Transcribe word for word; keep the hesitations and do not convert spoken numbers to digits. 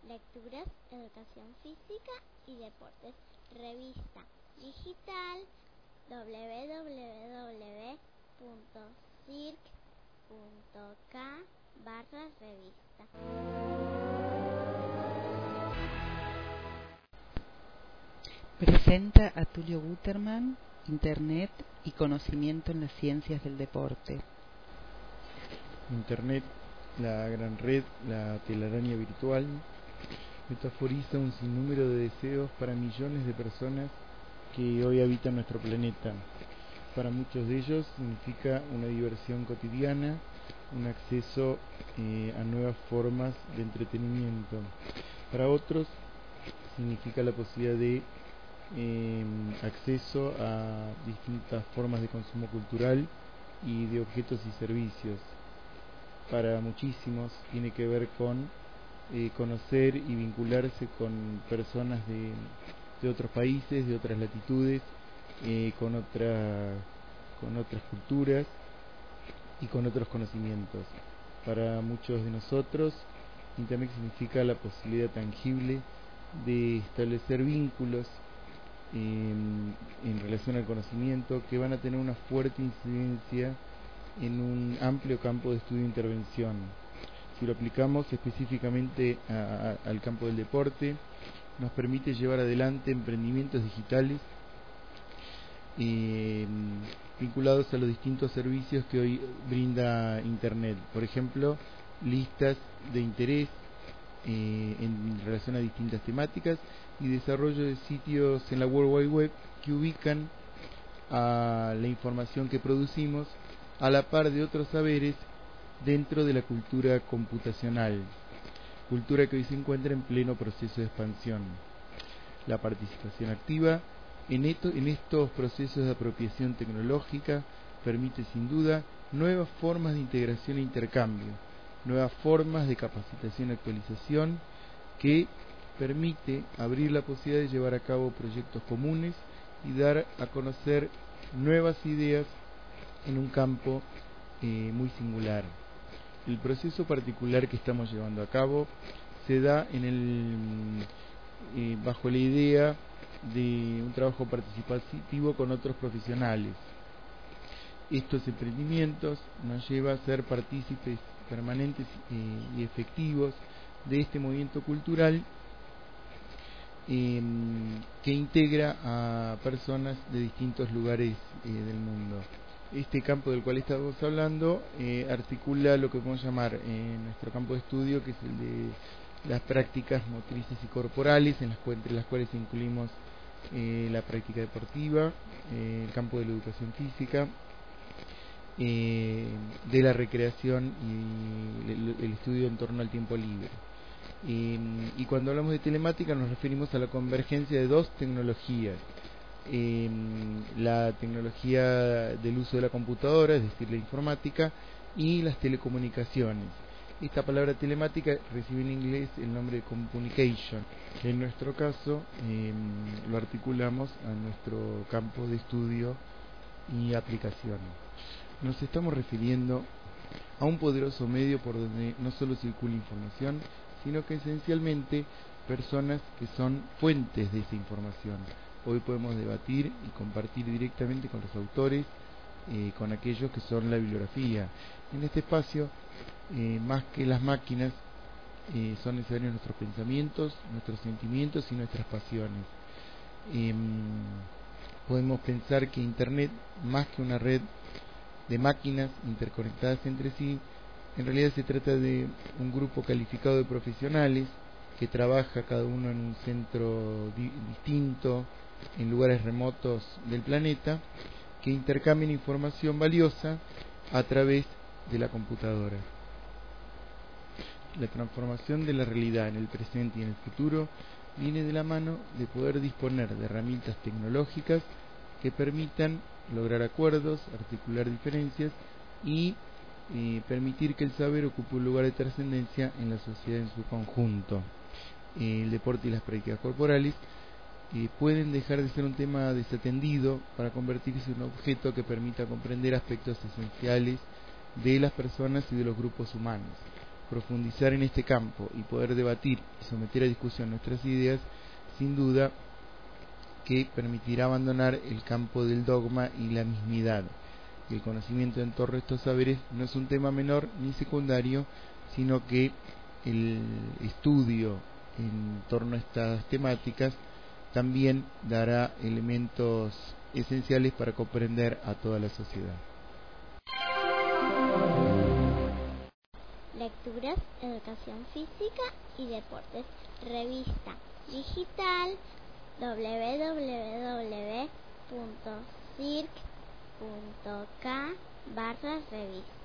lecturas, educación física y deportes. Revista digital doble u doble u doble u punto circ punto ca barra revista. Presenta a Tulio Guterman, Internet y conocimiento en las ciencias del deporte. Internet, la gran red, la telaraña virtual, metaforiza un sinnúmero de deseos para millones de personas que hoy habitan nuestro planeta. Para muchos de ellos significa una diversión cotidiana, un acceso eh, a nuevas formas de entretenimiento. Para otros significa la posibilidad de eh, acceso a distintas formas de consumo cultural y de objetos y servicios. Para muchísimos tiene que ver con eh, conocer y vincularse con personas de, de otros países, de otras latitudes, eh, con, otra, con otras culturas y con otros conocimientos. Para muchos de nosotros, Internet significa la posibilidad tangible de establecer vínculos eh, en relación al conocimiento que van a tener una fuerte incidencia en un amplio campo de estudio e intervención. Si lo aplicamos específicamente a, a, al campo del deporte, nos permite llevar adelante emprendimientos digitales eh, vinculados a los distintos servicios que hoy brinda Internet. Por ejemplo, listas de interés eh, en relación a distintas temáticas y desarrollo de sitios en la World Wide Web que ubican a la información que producimos a la par de otros saberes dentro de la cultura computacional, cultura que hoy se encuentra en pleno proceso de expansión. La participación activa en, esto, en estos procesos de apropiación tecnológica permite sin duda nuevas formas de integración e intercambio, nuevas formas de capacitación y actualización que permite abrir la posibilidad de llevar a cabo proyectos comunes y dar a conocer nuevas ideas en un campo eh, muy singular. El proceso particular que estamos llevando a cabo se da en el, eh, bajo la idea de un trabajo participativo con otros profesionales. Estos emprendimientos nos llevan a ser partícipes permanentes eh, y efectivos de este movimiento cultural eh, que integra a personas de distintos lugares eh, del mundo. Este campo del cual estamos hablando eh, articula lo que podemos llamar eh, nuestro campo de estudio, que es el de las prácticas motrices y corporales, en las cuales, entre las cuales incluimos eh, la práctica deportiva, eh, el campo de la educación física, eh, de la recreación y el, el estudio en torno al tiempo libre. Eh, y cuando hablamos de telemática nos referimos a la convergencia de dos tecnologías. Eh, la tecnología del uso de la computadora, es decir, la informática, y las telecomunicaciones. Esta palabra telemática recibe en inglés el nombre de communication. En nuestro caso eh, lo articulamos a nuestro campo de estudio y aplicación. Nos estamos refiriendo a un poderoso medio por donde no solo circula información, sino que esencialmente personas que son fuentes de esa información. Hoy podemos debatir y compartir directamente con los autores, eh, con aquellos que son la bibliografía. En este espacio, eh, más que las máquinas, eh, son necesarios nuestros pensamientos, nuestros sentimientos y nuestras pasiones. Eh, podemos pensar que Internet, más que una red de máquinas interconectadas entre sí, en realidad se trata de un grupo calificado de profesionales que trabaja cada uno en un centro di- distinto, en lugares remotos del planeta, que intercambian información valiosa a través de la computadora. La transformación de la realidad en el presente y en el futuro viene de la mano de poder disponer de herramientas tecnológicas que permitan lograr acuerdos, articular diferencias y eh, permitir que el saber ocupe un lugar de trascendencia en la sociedad en su conjunto. Eh, el deporte y las prácticas corporales eh, pueden dejar de ser un tema desatendido para convertirse en un objeto que permita comprender aspectos esenciales de las personas y de los grupos humanos. profundizar en este campo y poder debatir y someter a discusión nuestras ideas, sin duda que permitirá abandonar el campo del dogma y la mismidad. El conocimiento en torno a estos saberes no es un tema menor ni secundario, sino que el estudio en torno a estas temáticas también dará elementos esenciales para comprender a toda la sociedad. Lecturas, educación física y deportes. Revista digital w w w punto circ punto k barra revista.